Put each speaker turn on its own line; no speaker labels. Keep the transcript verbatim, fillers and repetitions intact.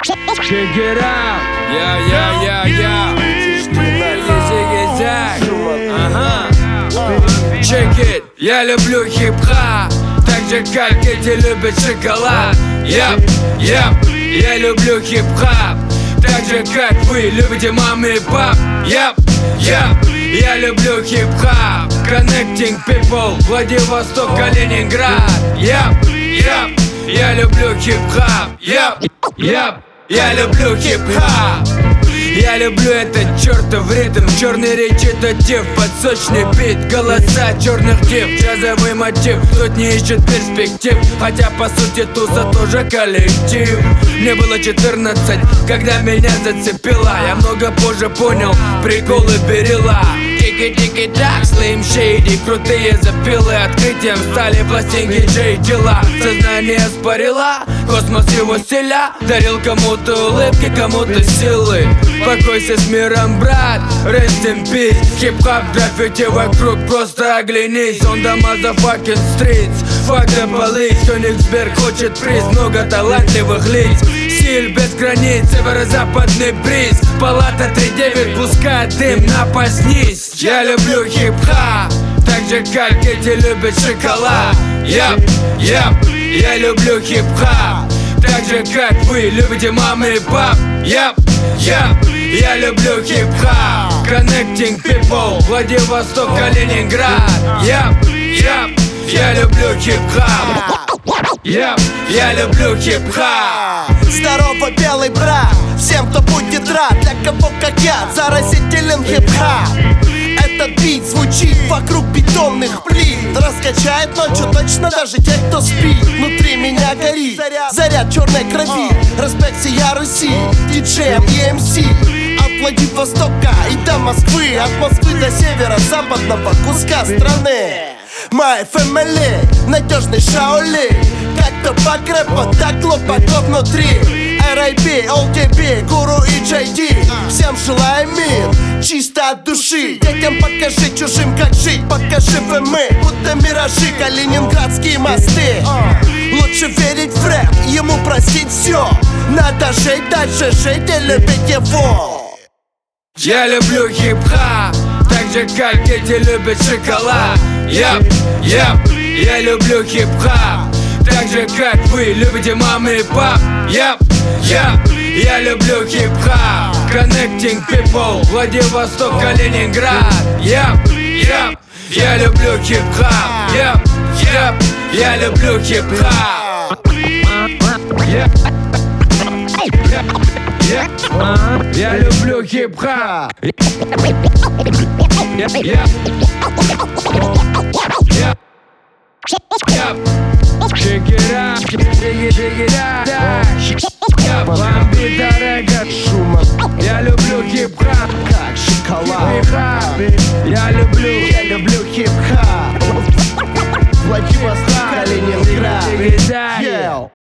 Check it out. Yeah, yeah, yeah, yeah. Ага. Check it. Я люблю хип-хап, так же как эти любят шоколад. Яп, яп. Я люблю хип-хап, так же как вы любите маму и пап. Яп, яп. Я люблю хип-хап, connecting people, Владивосток, Калининград. Яп, яп. Я люблю хип-хап. Яп, яп. Я люблю хип-хап. Я люблю этот чертов ритм, черный речитатив, под сочный бит, голоса черных дев, джазовый мотив, тут не ищет перспектив, хотя по сути туса тоже коллектив. Мне было четырнадцать, когда меня зацепила, я много позже понял приколы Берила. Тики-тики-так, Slim Shady, крутые запилы, открытием стали пластинки Джей Дила. Сознание спарила, космос его селя, дарил кому-то улыбки, кому-то силы. Покойся с миром, брат, rest in peace. Хип-хоп, граффити вокруг, просто оглянись. On the motherfucking streets, fuck the police. Кёнигсберг хочет приз, много талантливых лиц. Стиль без границ, северо-западный бриз. Палата три девять, пускай дым, напаснись. Я люблю хип-хоп, так же как эти любят шоколад. Яп, яп, я люблю хип-хоп, так же как вы любите маму и пап. Яп, яп, я люблю хип-хоп, connecting people, Владивосток, Калининград. Яп, яп, я люблю хип-хоп. Яп, я люблю хип-хоп.
Здорово, белый брат, всем, кто будет рад. Для кого, как я, заразителен хип-хоп. Этот бит звучит вокруг бетонных плит, раскачает ночью точно даже тех, кто спит. Внутри меня горит заряд черной крови. Респект всея Руси, диджеям и эм си. От Владивостока и до Москвы, от Москвы до северо-западного куска страны. My family, надежный Шаоли, как табак рэпа, так глубоко внутри. эр эй би, эл ди би, Гуру и джей ди, всем желаем мир, чисто от души. Детям покажи, чужим как жить, покажи ВМ, будто миражи, калининградские мосты. Лучше верить в рэп, ему простить все. Надо жить дальше, жить и любить его.
Я люблю хип-хоп, так же как эти любят шоколад. Яп, яп, я люблю хип-хоп, так же как вы любите маму и пап. Яп, яп, я люблю хип-хоп, connecting people, Владивосток, Калининград. Яп, яп, я люблю хип-хоп. Яп, яп, я люблю хип-хоп. Я люблю хип-хоп. Check it out, check it out. Бомбит орегат шумом. Я люблю хип-хоп,
как шоколад.
Я люблю,
я люблю хип-хоп. Владивосток, Калининград.